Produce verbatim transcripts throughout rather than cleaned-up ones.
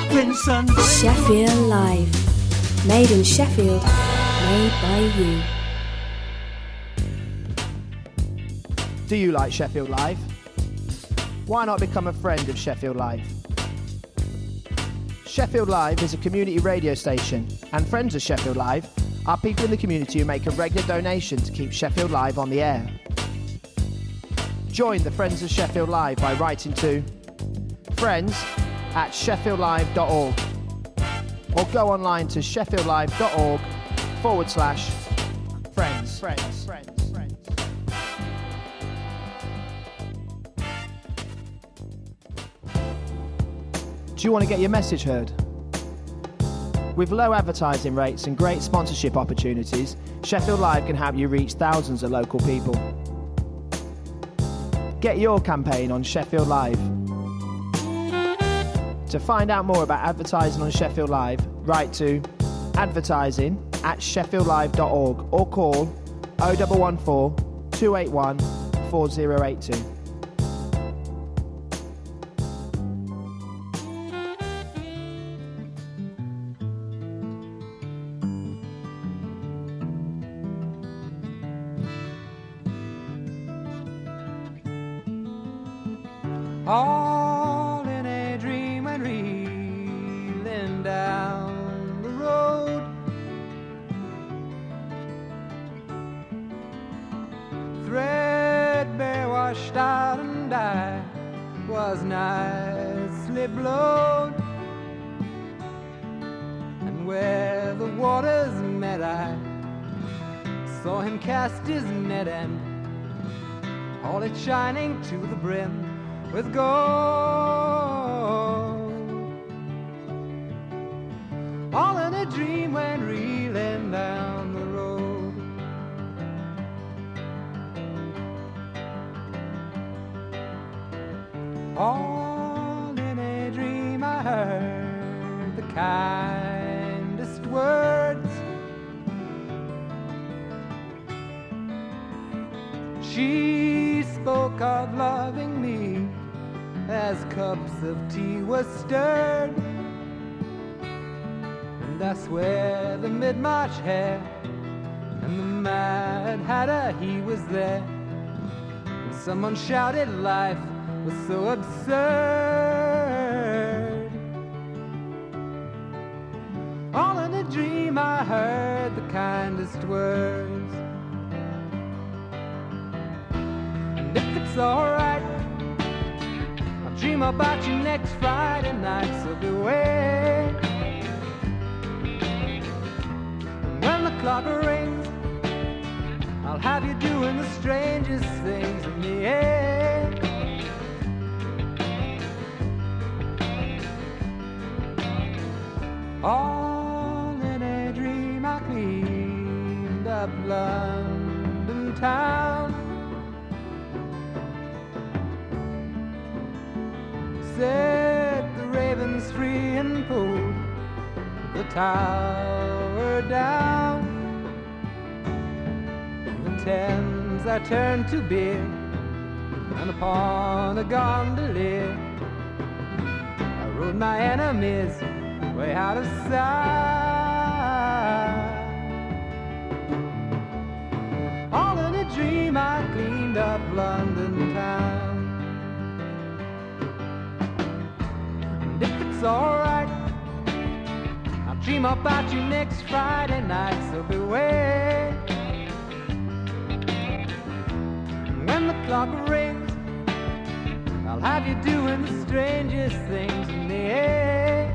Vincent. Sheffield Live. Made in Sheffield. Made by you. Do you like Sheffield Live? Why not become a friend of Sheffield Live? Sheffield Live is a community radio station, and friends of Sheffield Live are people in the community who make a regular donation to keep Sheffield Live on the air. Join the Friends of Sheffield Live by writing to friends at sheffield live dot org or go online to sheffield live dot org forward slash friends. Friends. Friends. Friends. Do you want to get your message heard? With low advertising rates and great sponsorship opportunities, Sheffield Live can help you reach thousands of local people. Get your campaign on Sheffield Live. To find out more about advertising on Sheffield Live, write to advertising at sheffield live dot org or call oh one one four, two eight one, four oh eight two. All in a dream and reeling down the road, threadbare, washed out and I was nicely blown, and where the waters met I saw him cast his net, and all it shining to the brim with gold. All in a dream when reeling down the road. All in a dream I heard the kindest words. She spoke of loving me as cups of tea were stirred, and I swear the mid-March hare and the Mad Hatter, he was there, and someone shouted life was so absurd. All in a dream I heard the kindest words, and if it's alright, dream about you next Friday night, so beware. And when the clock rings, I'll have you doing the strangest things in the air. All in a dream I cleaned up London town, set the ravens free and pulled the tower down. The Thames I turned to beer, and upon a gondolier I rode my enemies way out of sight. All in a dream I cleaned up London town. It's alright, I'll dream about you next Friday night, so beware. When the clock rings, I'll have you doing the strangest things in the air.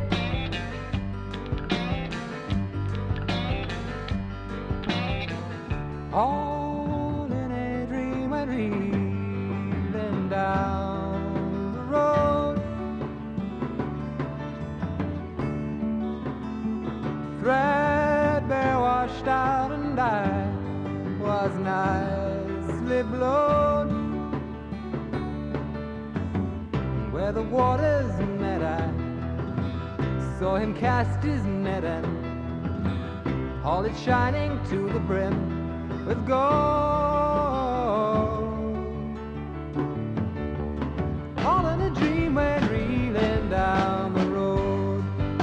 All in a dream and reeling down the road, threadbare, washed out, and I was nicely blown. Where the waters met I saw him cast his net, and all it shining to the brim with gold. All in a dream when reeling down the road.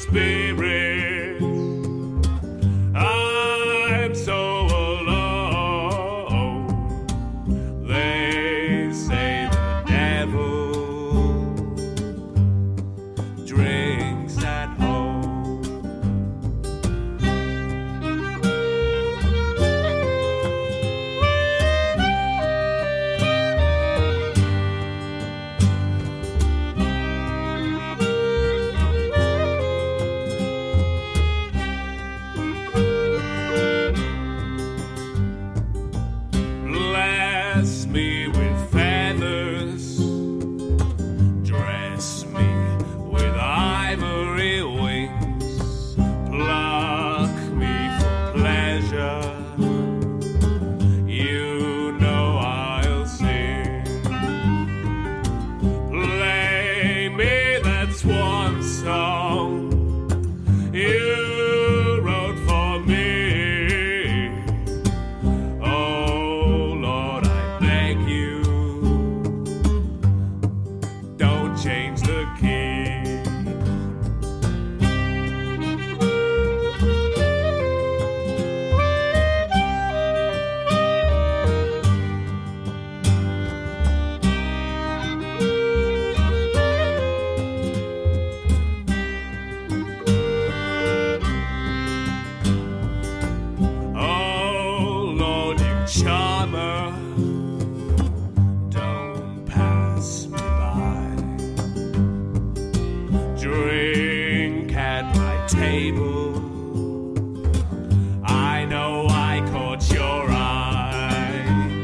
spirits. I'm so alone. They say the devil drinks at home. Bless me with feathers, dress me with ivory wings, pluck me for pleasure. You know I'll sing. Play me that swan song you wrote for me. Oh Lord, I beg you, don't change the key. Oh Lord, you charmer, don't pass me by. Drink at my table. I know I caught your eye.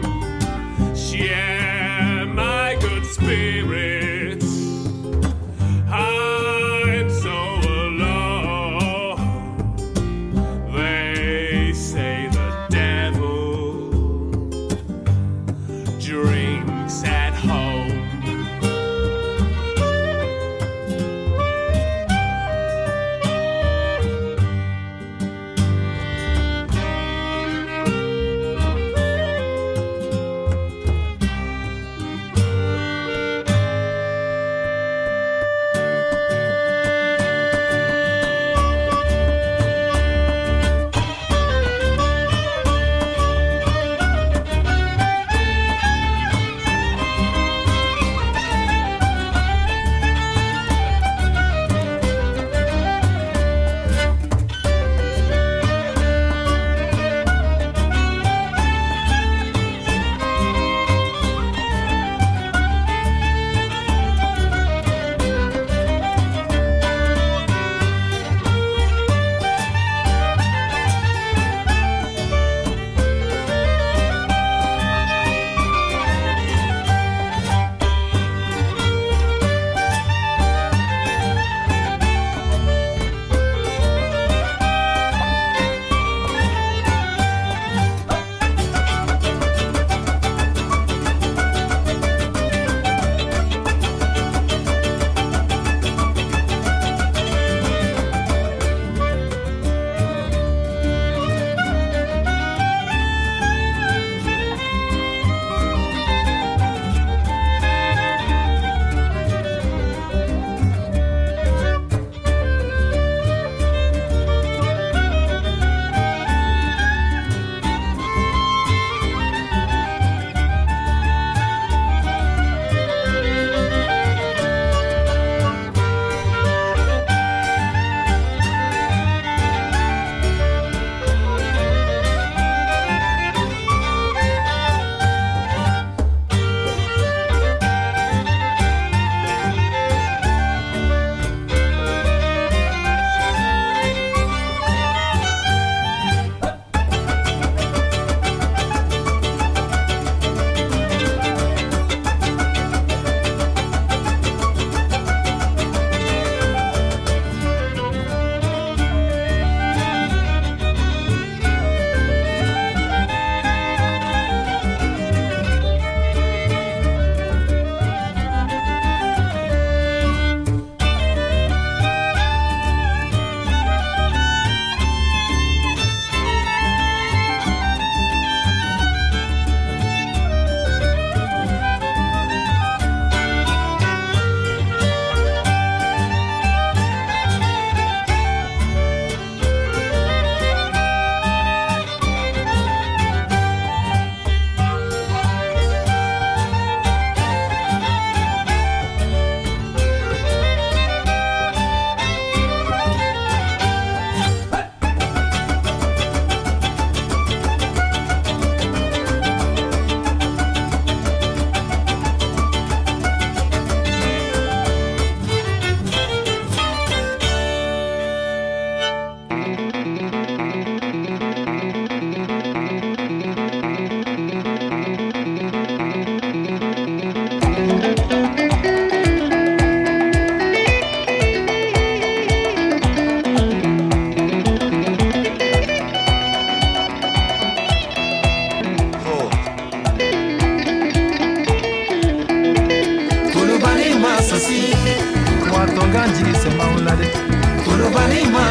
Share my good spirits. I'm so alone. They say the devil drinks at home.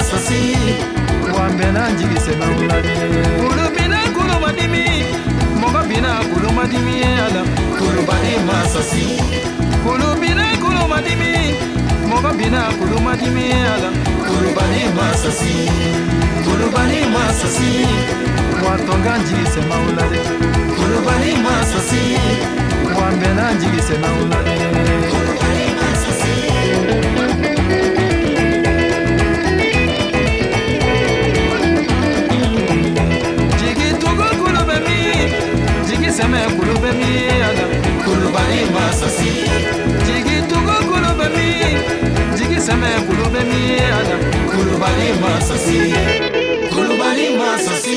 masasi wambena njigise na ulade kulu bina kulu madimi moga bina kulu madimi ala kulu bani masasi kulu bina kulu madimi moga bina kulu madimi ala kulu bani masasi kulu bani masasi watonga njigise na ulade kulu bani masasi wambena njigise na ulade kulu bani masasi seme kulube mi ala kulubani masasi jigi tugo kulube mi jigi seme kulube mi ala kulubani masasi kulubani masasi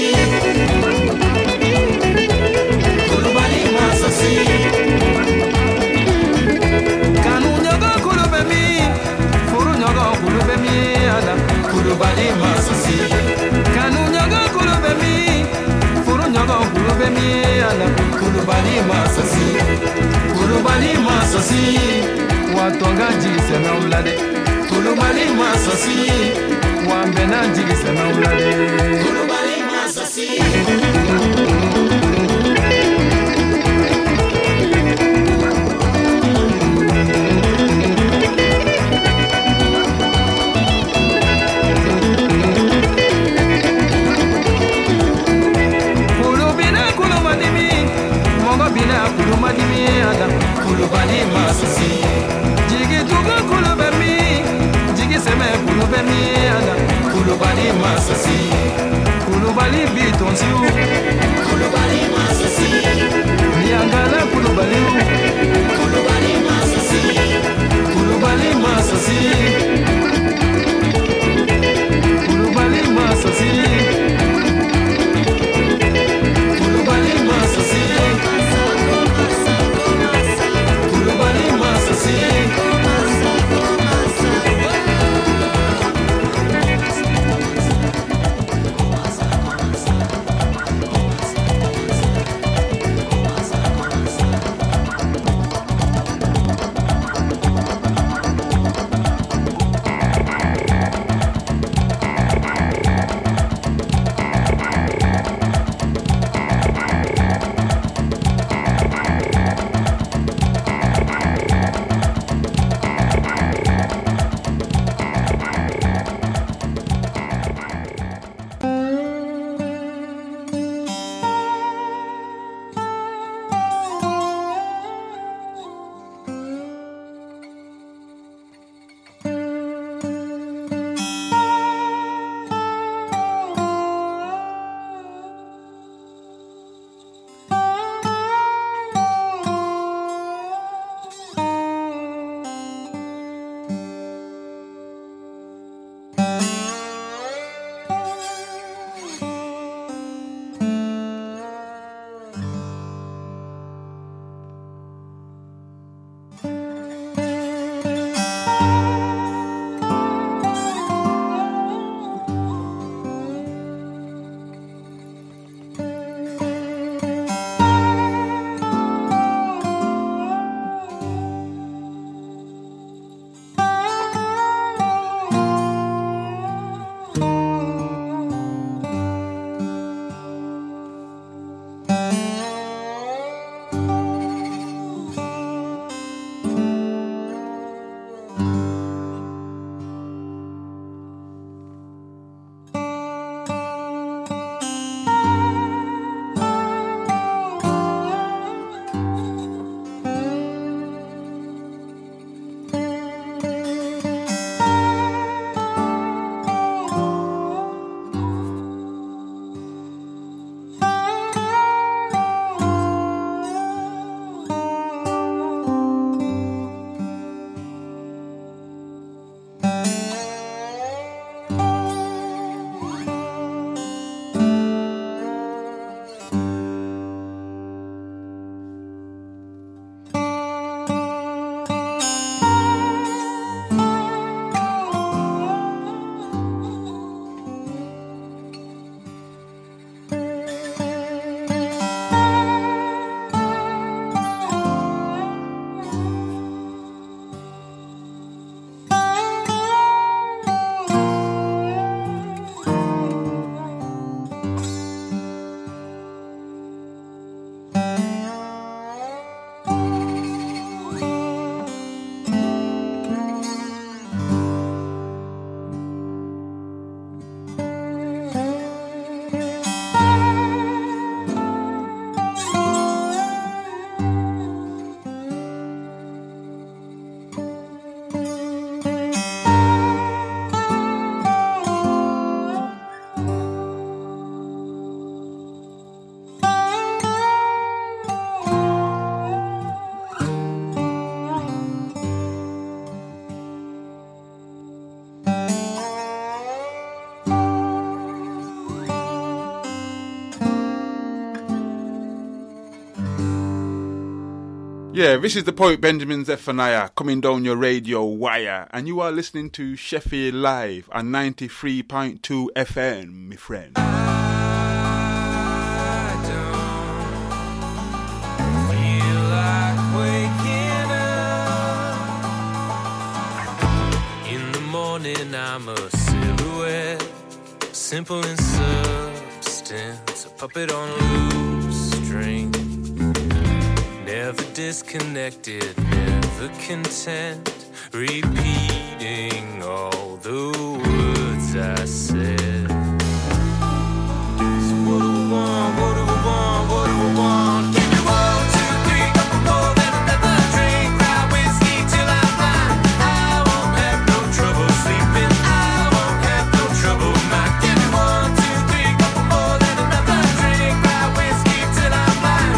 kulubani masasi kanu nyogo kulube mi furu nyogo kulube mi ala kulubani masasi kanu nyogo kulube mi kulube mi ala kulubani masasi kulubani masasi watonga jigise na ulade kulubani masasi wambena jigise na ulade kulubani masasi kulubani masasi jigi tuga kulube mi jigi seme kulube mi ala kulubani masasi kulubali bitonsiu kulubani masasi niangala kulubali kulubani masasi kulubani masasi kulubani masasi kulubani masasi Yeah, this is the poet Benjamin Zephaniah coming down your radio wire, and you are listening to Sheffield Live on ninety-three point two F M, my friend. I don't feel like waking up. In the morning I'm a silhouette, simple in substance, a puppet on loose string. Never disconnected, never content, repeating all the words I said. So what do we want, what do we want, what do we want? Give me one, two, three, couple more, then another drink, ride whiskey till I'm blind. I won't have no trouble sleeping, I won't have no trouble mind. Give me one, two, three, couple more, then another drink, ride whiskey till I'm blind.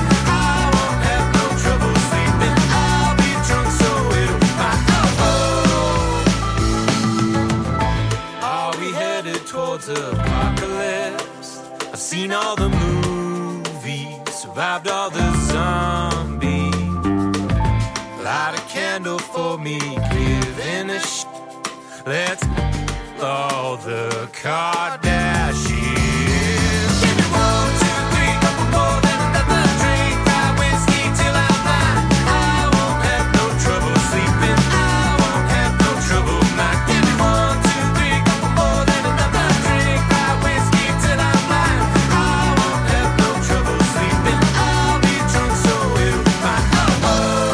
Apocalypse. I've seen all the movies, survived all the zombies. Light a candle for me, giving a sh. Let's all the Kardashians. Give me one, two, three, couple more, then another drink, ride whiskey till I'm blind. I won't have no trouble sleeping, I won't have no trouble mind. Give me one, two, three, couple more, then another drink, ride whiskey till I'm blind. I won't have no trouble sleeping, I'll be drunk so it'll be fine. Oh,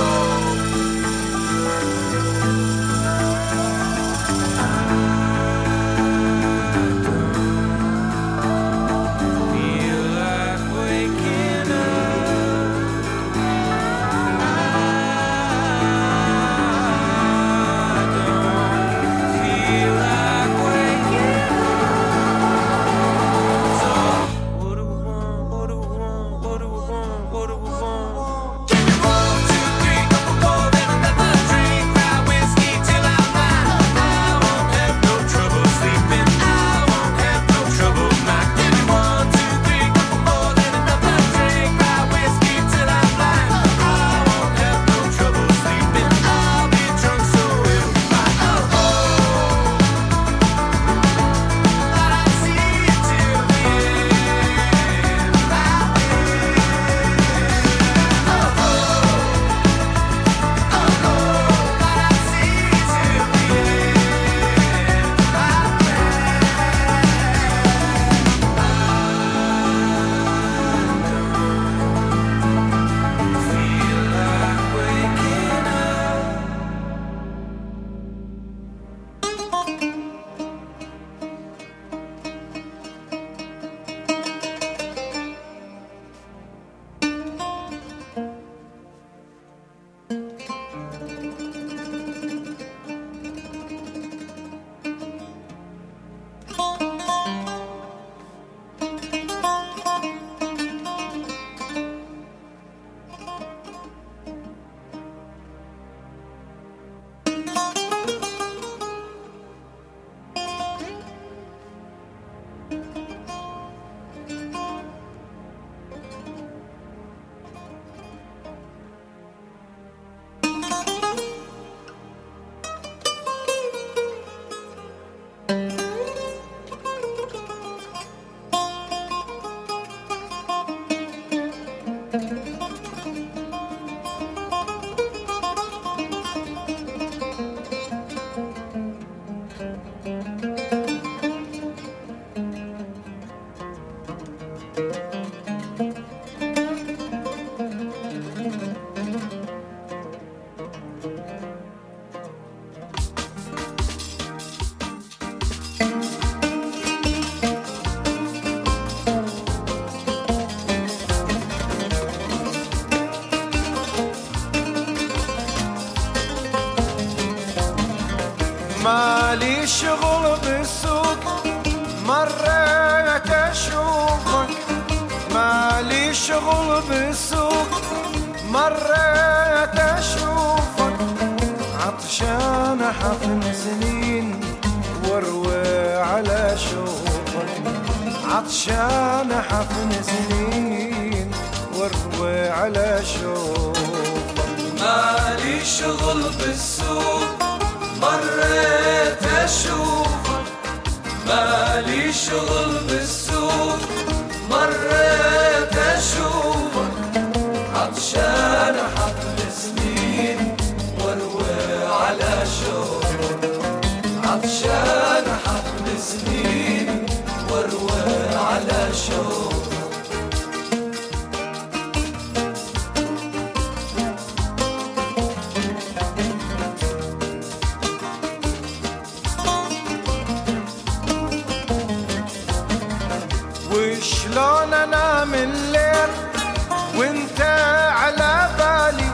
feel like waking up. I don't feel like waking up. So what do we want? What do we want? What do we want? What do we want? Give me one, two, three, couple more, then another drink, ride whiskey till I'm blind. I won't have no trouble sleeping, I won't have no trouble mind. Give me one, two, three, couple more, then another drink, ride whiskey till I'm blind. I won't have no trouble sleeping, I'll be drunk so it'll be fine. Oh, oh. But I see you till the end. Oh, oh. Oh, oh. But I see you till the end. Feel like waking مالي شغل بالسوق مريت اشوفك مالي شغل بالسوق مريت اشوفك عطشان حفن سنين واروي على شوفك عطشان حفن سنين واروي على شوفك مالي شغل بالسوق مريت أشوفك مالي شغل بالسوق مريت أشوفك عطشان حفل سنين واروي على شوفك عطشان حفل سنين واروي على شوفك وشلون انام الليل وانت على بالي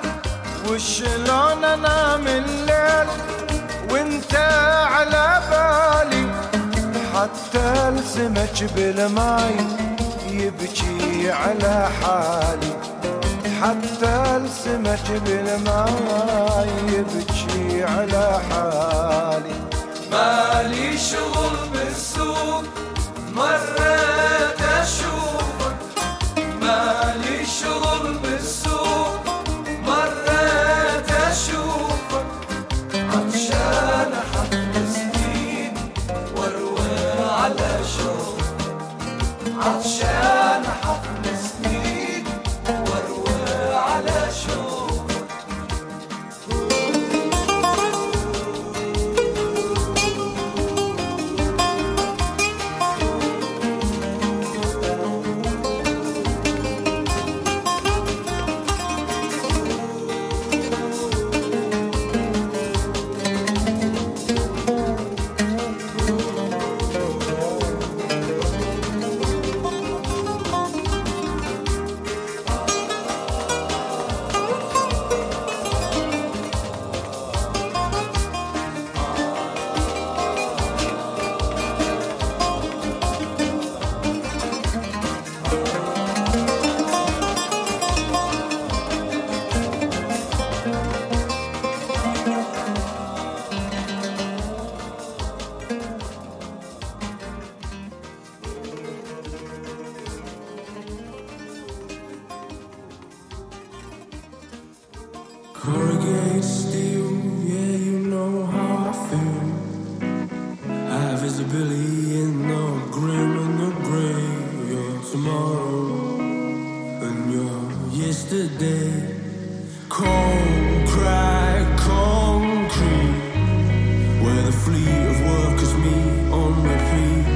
وشلون انام الليل وانت على بالي حتى السمك بالماي يبكي على حالي حتى السمك بالماي يبكي على حالي مالي شغل بالسوق مريت أشوفك مالي شغل بالسوق مريت أشوفك عطشان حفل سنين واروي على شوفك عطشان حفل سنين واروي على شوفك Corrugated steel, yeah, you know how I feel. High visibility in the grim and the grey. You're tomorrow and you're yesterday. Cold, crack, concrete, where the fleet of workers meet on repeat.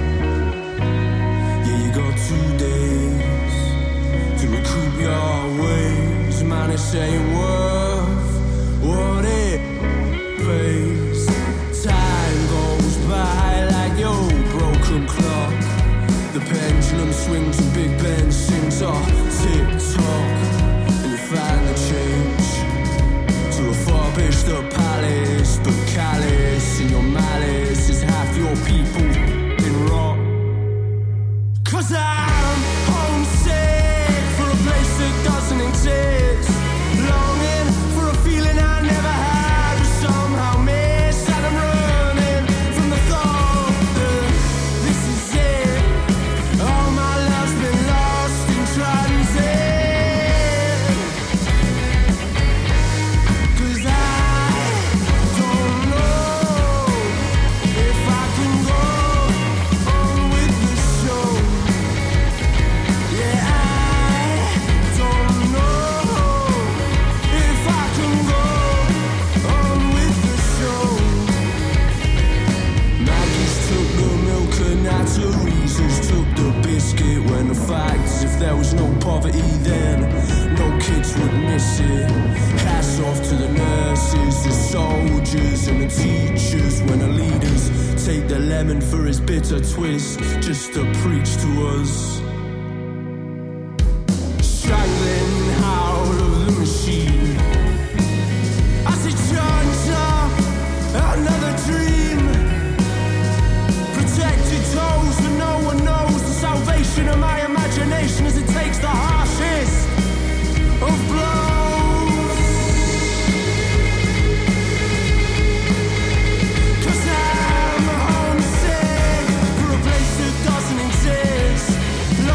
Yeah, you got two days to recoup your ways. Man, it's ain't worth what it pays. Time goes by like your broken clock. The pendulum swings and Big Ben sings off tick-tock. And you find the change to refurbish the palace, but callous in your malice is half your people in rot. Cause I'm homesick for a place that doesn't exist. Longing for a feeling I never had, but somehow miss. And I'm running from the thought that this is it. All my love's been lost in transit. Cause I don't know if I can go on with the show. Yeah, I don't know if I can go on with the show. Maggie's took the milk and Nata Reasons took the biscuit. When the facts, if there was no poverty then no kids would miss it. Hats off to the nurses, the soldiers and the teachers. When the leaders take the lemon for his bitter twist just to preach to us. Strangling out of the machine as it turns up another dream. Protected toes, but no one knows the salvation of my imagination as it takes the harshest of blows. Cause I'm homesick for a place that doesn't exist.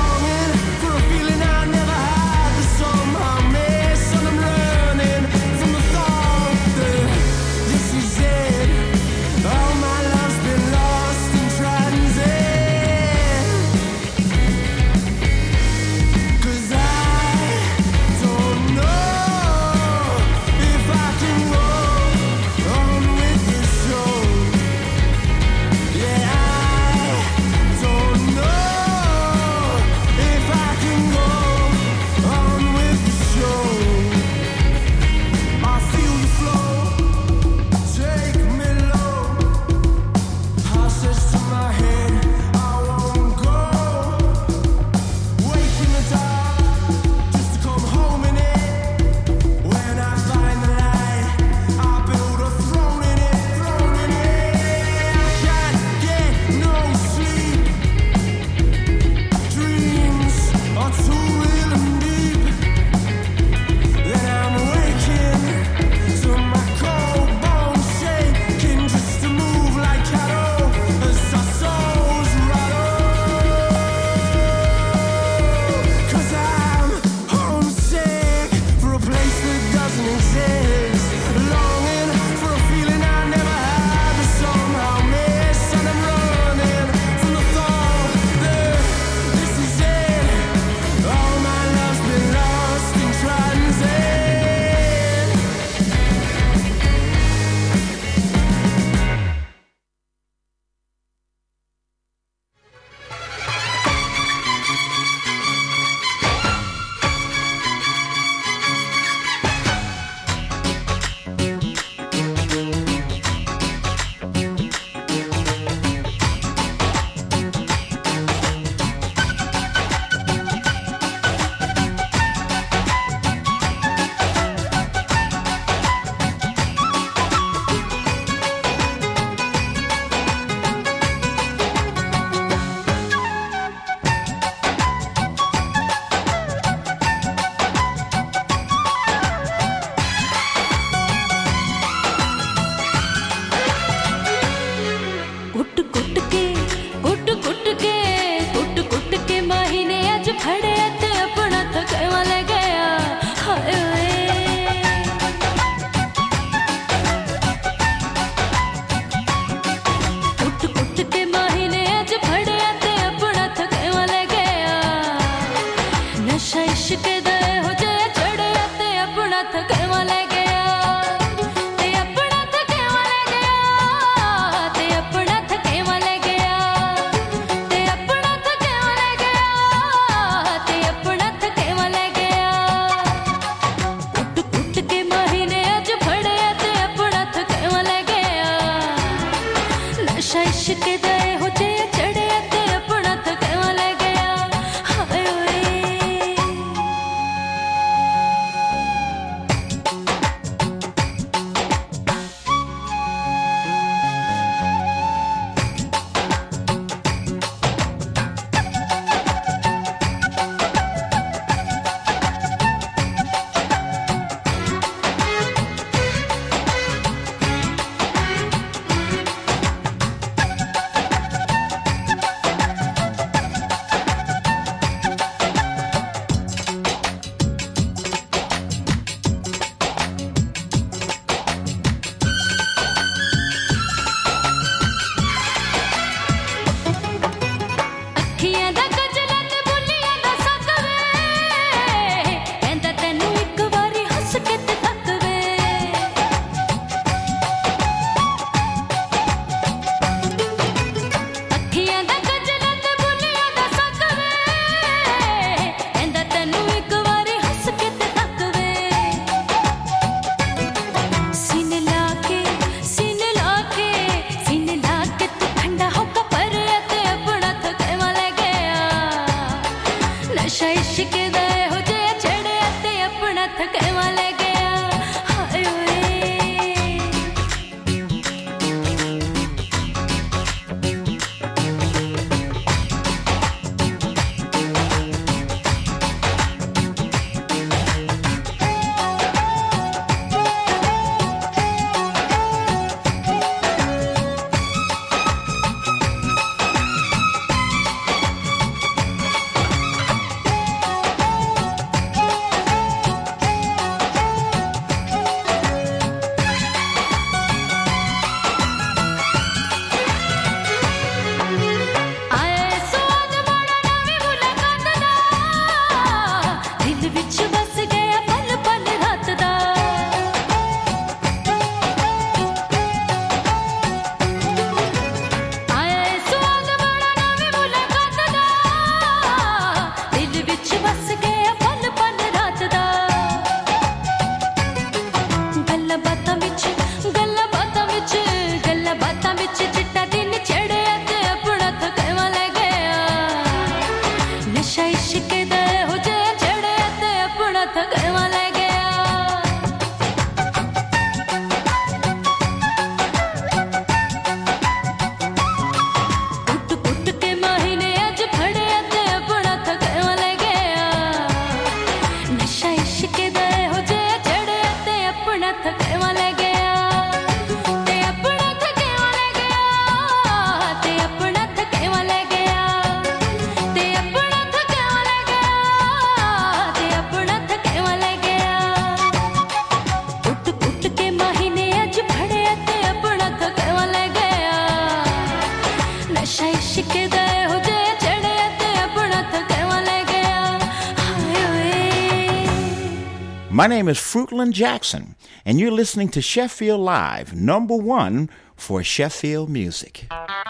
My name is Fruitland Jackson, and you're listening to Sheffield Live, number one for Sheffield music.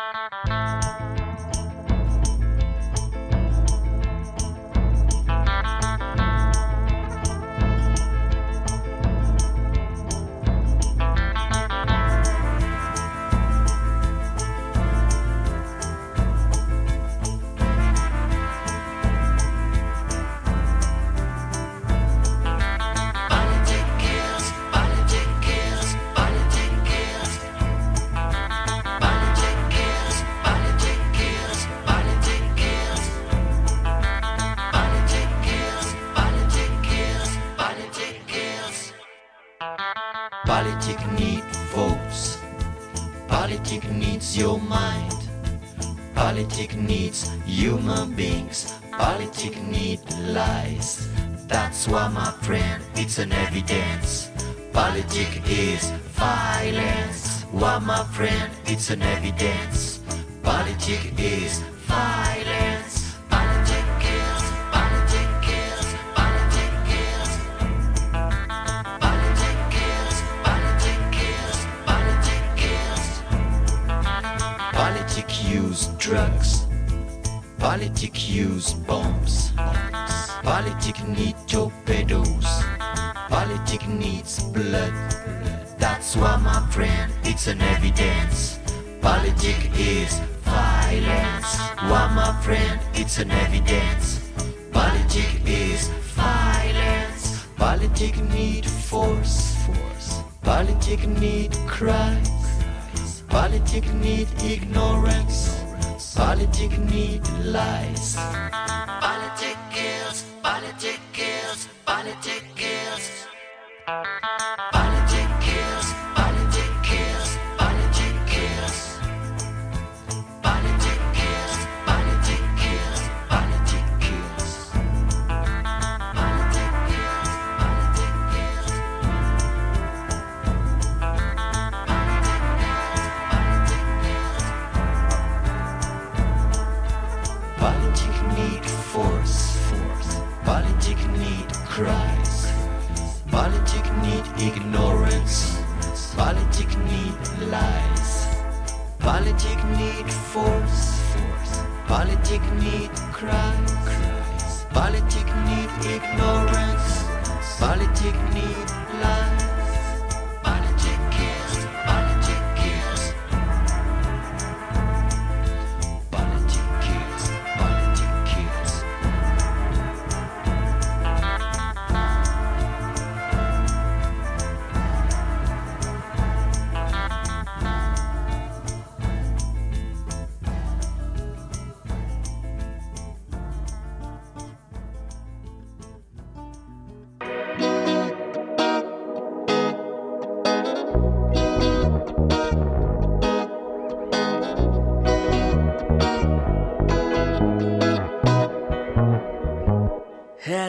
Politics needs votes. Politics needs your mind. Politics needs human beings. Politics needs lies. That's why, my friend, it's an evidence. Politics is violence. Why, my friend, it's an evidence. Politics is violence. Politics kills. Politics kills. Politics kills. Politics kills. Politics kills. Politics kills. Politics use drugs. Politics use bombs. Politics need torpedoes. Politics needs blood. That's why, my friend, it's an evidence. Politics is violence. Why, my friend, it's an evidence. Politics is violence. Politics need force. Force. Politics need cries. Politics need ignorance. Politics need lies. Politics kills. Politics kills. Politics kills. Politics kills. Politics kills. Politics kills. Politics kills. Politics kills. Politics kills. Politics need force. Force. Politics need cries. Politics need ignorance. Politics need lies. Politics need force. Force. Politics need cries. Politics need ignorance. Politics need lies. Politics kills. Politics kills. Politics kills. Politics kills.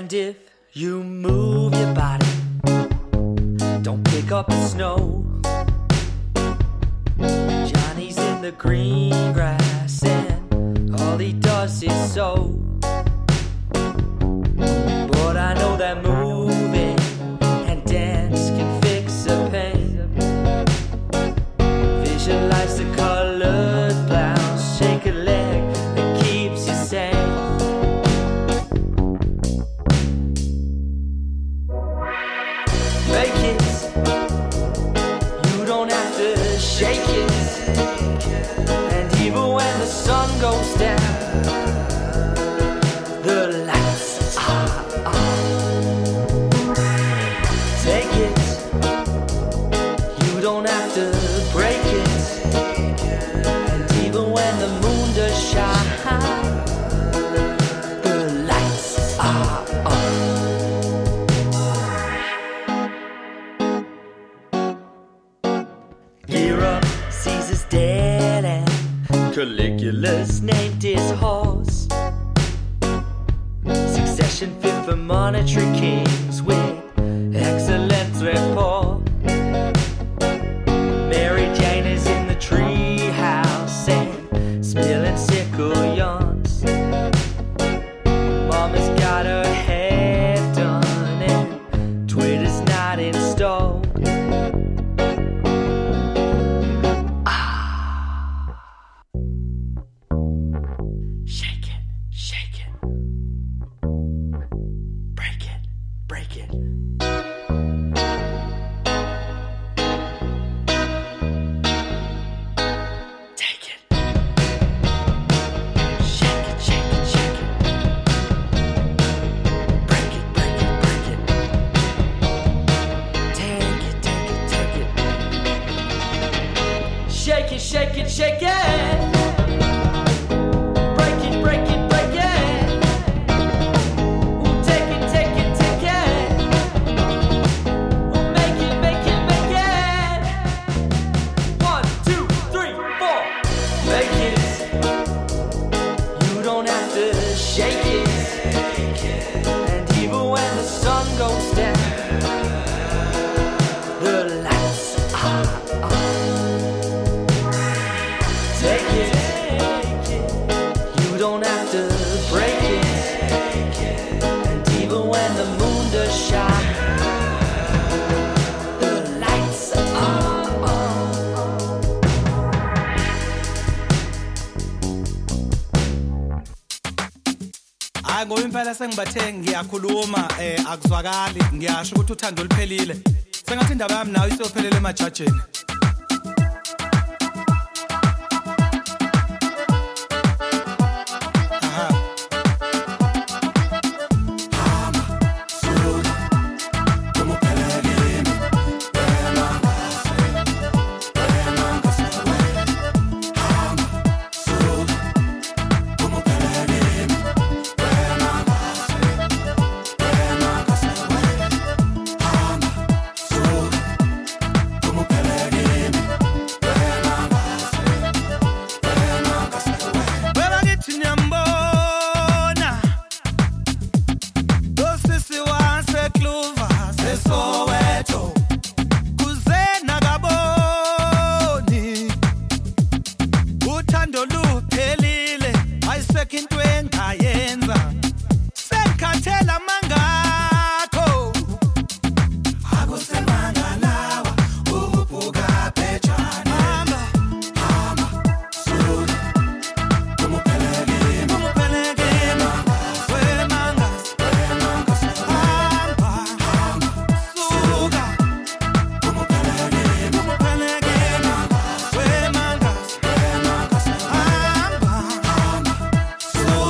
And if you move your body, don't pick up the snow. Johnny's in the green grass and all he does is sow. But I know that moving and dance can fix a pain. Visualize the colored blouse, shake a leg that keeps you sane. Make it, you don't have to shake it. And even when the sun goes down, the lights are on. Take it, you don't have to break it. And even when the moon does shine, the lights are on. Gear up, Caesar's dead and Caligula's named his horse. Succession fit for monetary kings with excellent rapport. Mary Jane is in the tree house and spilling sickle yarns. Mama's got her hair done and Twitter's not installed. Shake it, shake it. Break it, break it. Take it. Shake it, shake it, shake it. Break it, break it, break it. Take it, take it, take it. Shake it, shake it, shake it. Break it, break it, break it. Ooh, take it, take it, take it. Ooh, make it, make it, make it. One, two, three, four. Make it. You don't have to shake it. And even when the sun goes down, the lights are on. Take it. You don't have to break it. And even when the moon does shine, the lights are on. Hayi ngoba impela sengibathe ngiyakhuluma eh akuzwakali ngiyasho ukuthi uthando luphelile. Sengathi indaba yami nawe isiyophelela emajajeni. So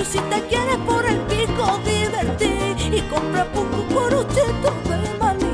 Y si te quieres por el pico divertir y compra poco corochito de maní.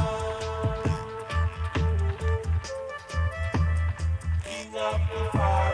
King of the fire.